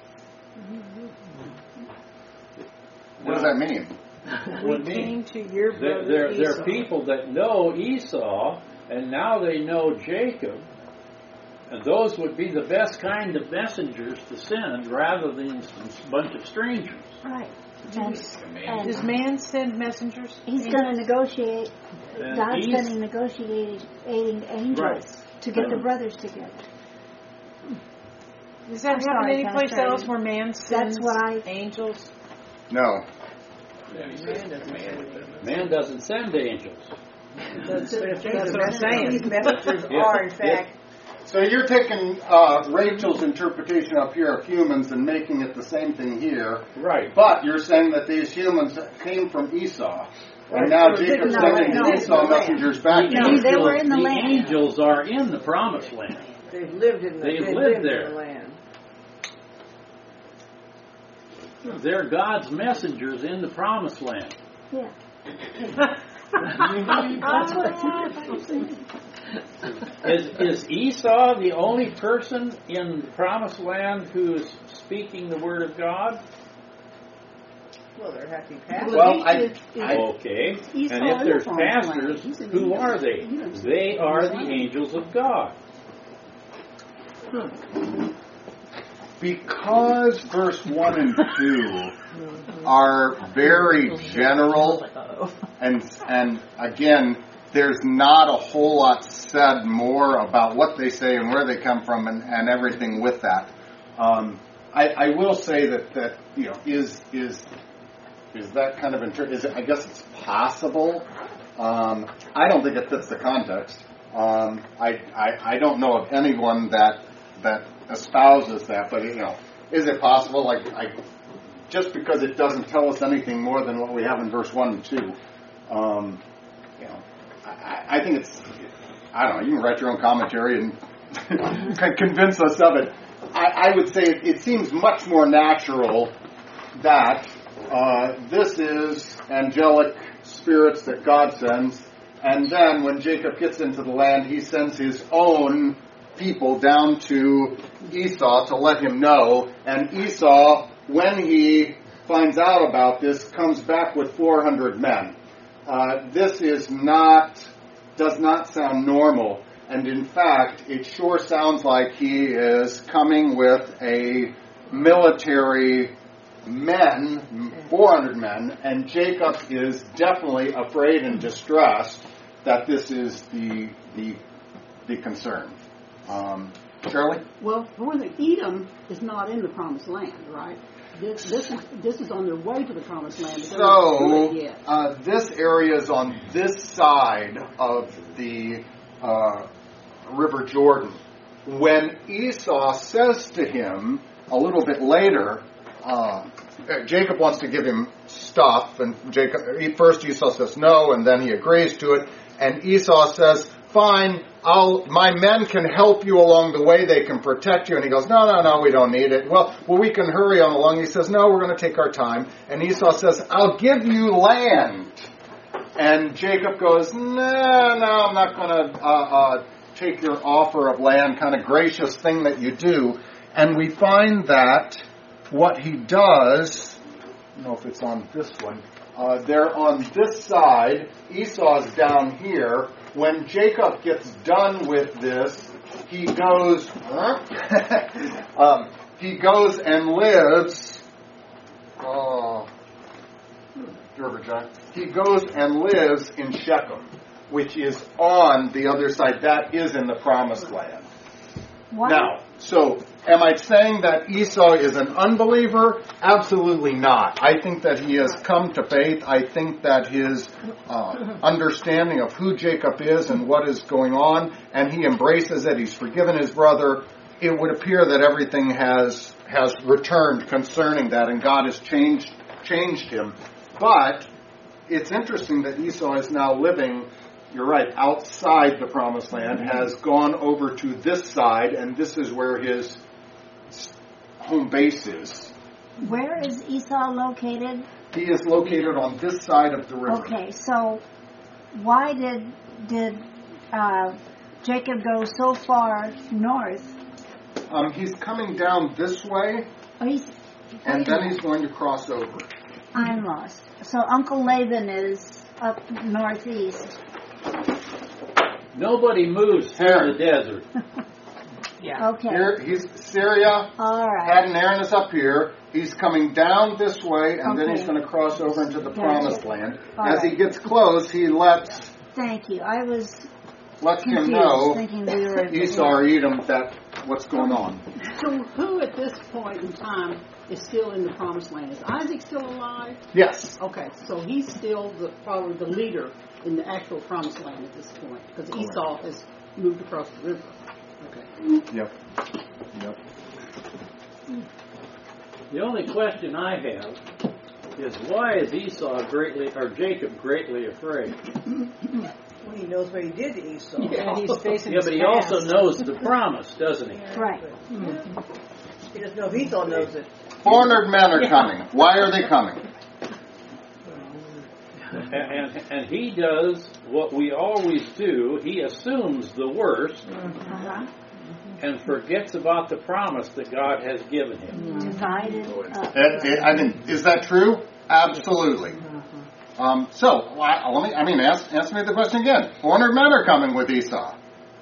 What does that mean?
we came to your
They're,
brother
they're,
Esau.
they're people that know Esau, and now they know Jacob, and those would be the best kind of messengers to send rather than a bunch of strangers.
Right. And, and
Does man send messengers?
he's going to negotiate.
And
God's
he's-
going to negotiate aiding angels
Right.
to get the brothers together.
Does that
I'm
happen
sorry,
any place
Pastor.
else where man sends
That's what I-
angels?
No.
And he says, command them.
Man doesn't send angels.
That's, that's what I'm saying. These messengers are, in fact,
So you're taking uh, Rachel's interpretation up here of humans and making it the same thing here.
Right.
But you're saying that these humans came from Esau.
Right.
And now
So
Jacob's
no,
sending
no,
the Esau
no,
messengers back to
No,
Esau.
they were in the
the
land.
angels are in the promised land.
they've lived in the,
They've
they
lived
lived
there.
in the land.
They're God's messengers in the promised land.
Yeah.
That's what happened.
Is, is Esau the only person in the promised land who is speaking the word of God?
Well, they're happy pastors.
Well, I,
Is- is-
I,
Okay.
Esau
And if
in
there's
the promised land.
pastors,
He's in
who
Egypt.
are they?
He doesn't-
They are the angels of God.
because verse one and two are very general, and and again, there's not a whole lot said more about what they say and where they come from and, and everything with that. Um, I, I will say that, that you know is is is that kind of inter- is it, I guess it's possible. Um, I don't think it fits the context. Um, I, I I don't know of anyone that that espouses that, but you know, is it possible? Like I, just because it doesn't tell us anything more than what we have in verse one and two, um, you know, I, I think it's. I don't know. You can write your own commentary and convince us of it. I, I would say it, it seems much more natural that uh, this is angelic spirits that God sends, and then when Jacob gets into the land, he sends his own people down to Esau to let him know, and Esau, when he finds out about this, comes back with four hundred men. Uh, this is not, does not sound normal. And in fact, it sure sounds like he is coming with a military men, four hundred men, and Jacob is definitely afraid and distressed that this is the the, the concern. Um, Shirley?
Well, for one thing, Edom is not in the promised land, right? This, this is this is on their way to the promised land. They haven't
So,
done it yet.
uh, this area is on this side of the uh, River Jordan. When Esau says to him a little bit later, uh, Jacob wants to give him stuff, and Jacob first Esau says no, and then he agrees to it, and Esau says, fine, I'll, my men can help you along the way, they can protect you. And he goes, no, no, no, we don't need it. Well, well, we can hurry on along. He says, no, we're going to take our time. And Esau says, I'll give you land. And Jacob goes, no, no, I'm not going to uh, uh, take your offer of land, kind of gracious thing that you do. And we find that what he does, I don't know if it's on this one, uh, they're on this side, Esau's down here. When Jacob gets done with this, he goes, um, he goes and lives, oh, he goes and lives in Shechem, which is on the other side. That is in the promised land.
What?
Now, so am I saying that Esau is an unbeliever? Absolutely not. I think that he has come to faith. I think that his uh, understanding of who Jacob is and what is going on, and he embraces it. He's forgiven his brother. It would appear that everything has has returned concerning that, and God has changed changed him. But it's interesting that Esau is now living, you're right, outside the promised land, has gone over to this side, and this is where his home base is.
Where is Esau located?
He is located on this side of the river.
Okay, so why did did uh, Jacob go so far north?
Um, he's coming down this way,
Oh, he's,
and then he's going to cross over.
I'm lost. So Uncle Laban is up northeast.
Nobody moves through the desert.
Yeah.
Okay.
Here, he's Syria.
All right.
Had and Aaron is up here. He's coming down this way, and then
Okay.
he's going to cross over into the
Gotcha.
promised land.
All
As he
right.
gets close, he lets
Thank you. I was
lets him
confused,
know,
thinking we were.
Esau or Edom, that what's going on.
So who at this point in time is still in the promised land. Is Isaac still alive?
Yes.
Okay, so he's still the, probably the leader in the actual promised land at this point, because Esau has moved across the river. Okay.
Yep. Yep.
The only question I have is why is Esau greatly, or Jacob greatly afraid?
When he knows what he did to Esau.
Yeah, he's facing
Yeah,
his
but he
past.
also knows the promise, doesn't he?
Right.
He doesn't know if Esau knows it.
four hundred men are coming. Why are they coming?
And, and, and he does what we always do. He assumes the worst
Uh-huh.
and forgets about the promise that God has given him.
Divided up.
It- it- I mean, is that true? Absolutely. Um, so, why- let me, I mean, ask, answer me the question again. four hundred men are coming with Esau.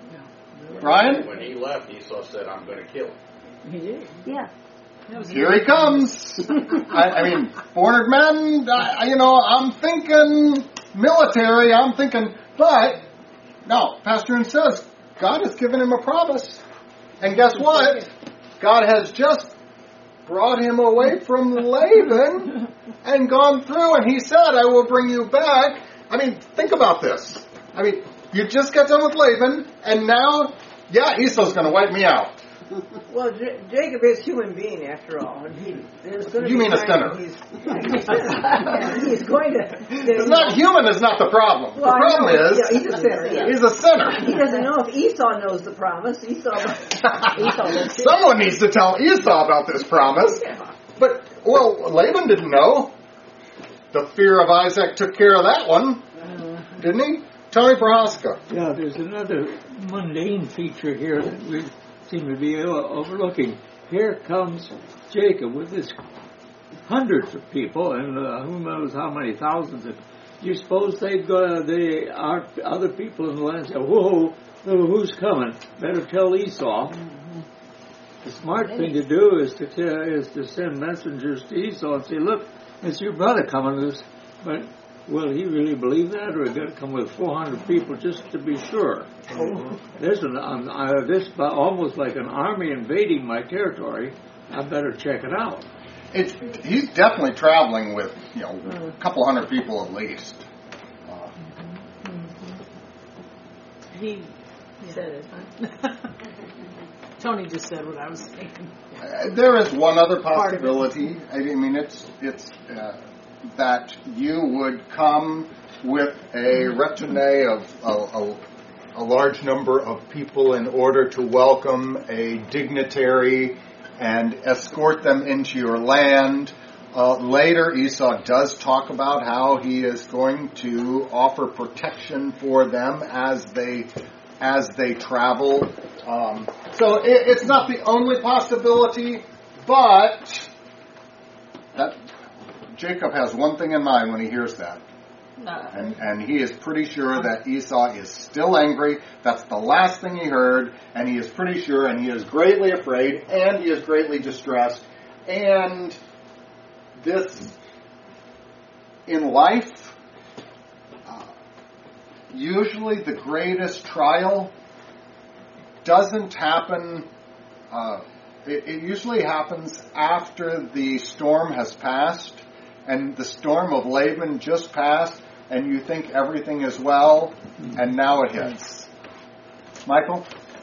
Brian?
When he left, Esau said, I'm going to kill him.
He did.
Yeah.
Here he comes. I, I mean, four hundred men, I, you know, I'm thinking military, I'm thinking, but, no, Pastor Ian says, God has given him a promise. And guess what? God has just brought him away from Laban and gone through, and he said, I will bring you back. I mean, think about this. I mean, you just got done with Laban, and now, yeah, Esau's going to wipe me out.
Well, J- Jacob is a human being after all, and he there's going to
You
be
mean a
times
sinner.
when He's, he's, yeah, he's going to.
It's not human is not the problem.
Well,
the
I
problem
know.
is
Yeah, he's a sinner. Yeah.
he's a sinner.
He doesn't know if Esau knows the promise. Esau, Esau knows it.
Someone needs to tell Esau about this promise.
Yeah.
But, well, Laban didn't know. The fear of Isaac took care of that one, didn't he? Tony Prohaska.
Yeah, there's another mundane feature here that we seem to be overlooking. Here comes Jacob with his hundreds of people, and uh, who knows how many thousands. Of, you suppose they'd go, they are other people in the land say, "Whoa, who's coming? Better tell Esau." Mm-hmm. The smart thing to do is to tell, is to send messengers to Esau and say, "Look, it's your brother coming." This, but will he really believe that, or got to come with four hundred people just to be sure? Oh. There's an um, uh, this almost like an army invading my territory. I better check it out.
It's, he's definitely traveling with, you know, a couple hundred people at least. Uh,
He said it. Huh? Tony just said what I was saying.
Uh, there is one other possibility. I mean, it's it's uh, that you would come with a retinue of a, a, a large number of people in order to welcome a dignitary and escort them into your land. Uh, later, Esau does talk about how he is going to offer protection for them as they as they travel. Um, so it, it's not the only possibility, but that Jacob has one thing in mind when he hears that.
No.
And, and he is pretty sure that Esau is still angry. That's the last thing he heard. And he is pretty sure, and he is greatly afraid, and he is greatly distressed. And this, in life, uh, usually the greatest trial doesn't happen, uh, it, it usually happens after the storm has passed, and the storm of Laban just passed, and you think everything is well, and now it hits. Michael?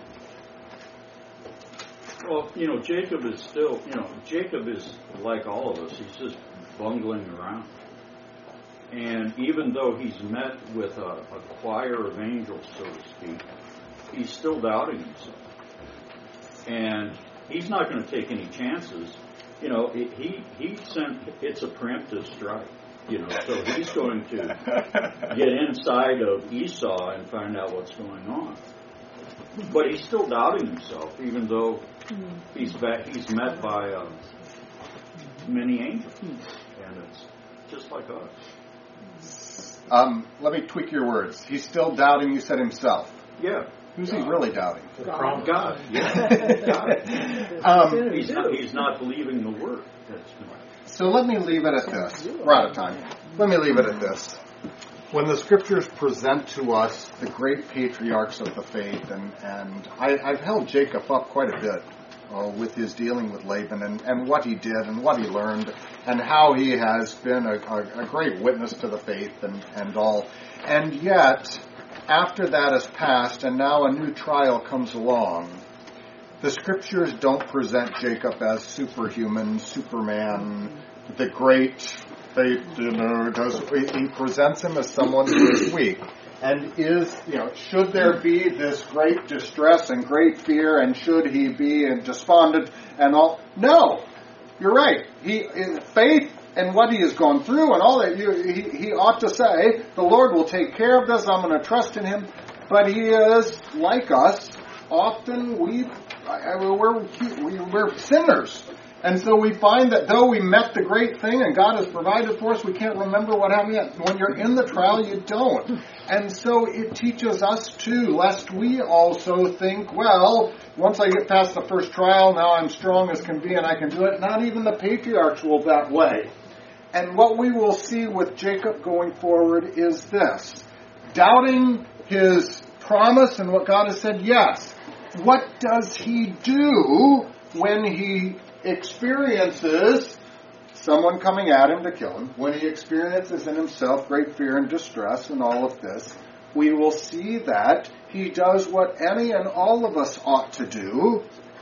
Well, you know, Jacob is still, you know, Jacob is like all of us. He's just bungling around. And even though he's met with a, a choir of angels, so to speak, he's still doubting himself. And he's not going to take any chances. You know, he, he sent, it's a preemptive strike. You know, so he's going to get inside of Esau and find out what's going on. But he's still doubting himself, even though he's back, he's met by uh, many angels, and it's just like us.
Um, let me tweak your words. He's still doubting, you said himself.
Yeah.
Who's God. He really doubting?
God. God. Yeah. God. Um, he's, not, he's not believing the word. That's right.
So let me leave it at this. We're out of time. Let me leave it at this. When the scriptures present to us the great patriarchs of the faith, and, and I, I've held Jacob up quite a bit uh, with his dealing with Laban and, and what he did and what he learned and how he has been a, a, a great witness to the faith and, and all. And yet, after that has passed and now a new trial comes along, the scriptures don't present Jacob as superhuman, Superman, the great faith, you know, does, he presents him as someone who is weak. And is, you know, should there be this great distress and great fear, and should he be despondent and all? No, you're right. He, in faith and what he has gone through and all that, you, he, he ought to say, the Lord will take care of this, I'm going to trust in him. But he is, like us, often we, we're, we're sinners. And so we find that though we met the great thing and God has provided for us, we can't remember what happened yet. When you're in the trial, you don't. And so it teaches us too, lest we also think, well, once I get past the first trial, now I'm strong as can be and I can do it. Not even the patriarchs will that way. And what we will see with Jacob going forward is this. Doubting his promise and what God has said, yes. What does he do when he experiences someone coming at him to kill him, when he experiences in himself great fear and distress and all of this? We will see that he does what any and all of us ought to do.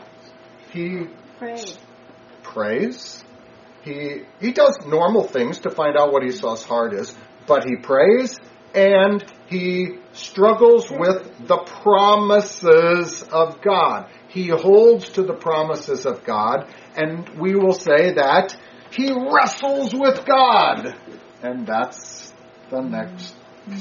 He
Pray.
prays. He he does normal things to find out what Esau's heart is, but he prays and he struggles with the promises of God. He holds to the promises of God, and we will say that he wrestles with God. And that's the next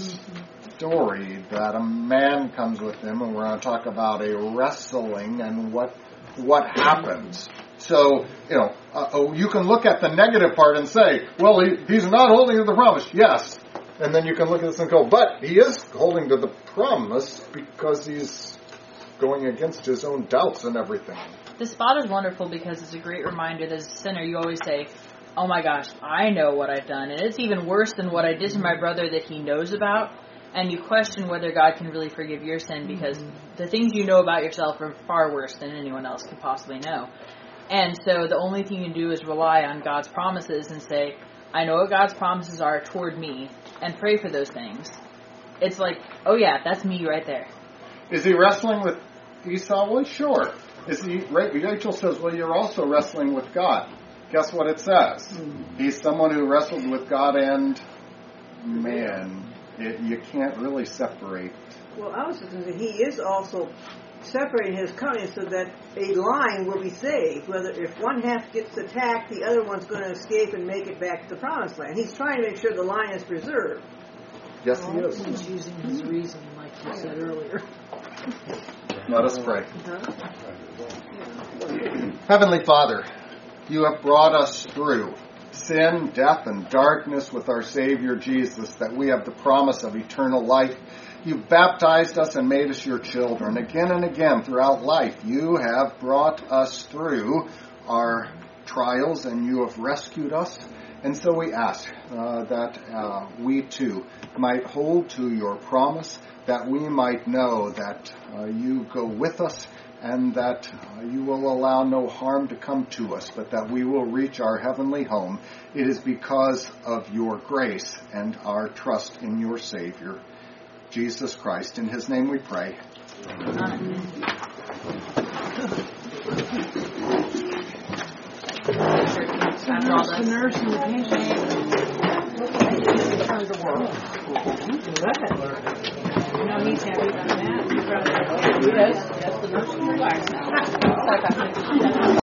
story, that a man comes with him, and we're going to talk about a wrestling and what what happens. So, you know, uh, you can look at the negative part and say, well, he, he's not holding to the promise. Yes. And then you can look at this and go, but he is holding to the promise because he's going against his own doubts and everything.
This spot is wonderful because it's a great reminder that as a sinner you always say, oh my gosh, I know what I've done, and it's even worse than what I did to my brother that he knows about, and you question whether God can really forgive your sin because the things you know about yourself are far worse than anyone else could possibly know. And so the only thing you can do is rely on God's promises and say, I know what God's promises are toward me, and pray for those things. It's like, oh yeah, that's me right there.
Is he wrestling with Esau? Well, sure. Is he? Rachel says, well, you're also wrestling with God. Guess what it says? Mm. He's someone who wrestled with God and man. It, you can't really separate.
Well, I was going to say, he is also separating his company so that a line will be saved. Whether if one half gets attacked, the other one's going to escape and make it back to the promised land. He's trying to make sure the line is preserved.
Yes, he is.
He's using his reason, like you said earlier.
Let us pray. Heavenly Father, you have brought us through sin, death, and darkness with our Savior Jesus, that we have the promise of eternal life. You've baptized us and made us your children. Again and again throughout life, you have brought us through our trials and you have rescued us. And so we ask uh, that uh, we too might hold to your promise, that we might know that uh, you go with us and that uh, you will allow no harm to come to us, but that we will reach our heavenly home. It is because of your grace and our trust in your Savior, Jesus Christ. In his name we pray. Amen.
Nurse, the nurse and the patient. You know, he's happy about that. Yes, yes, the nurse can relax now.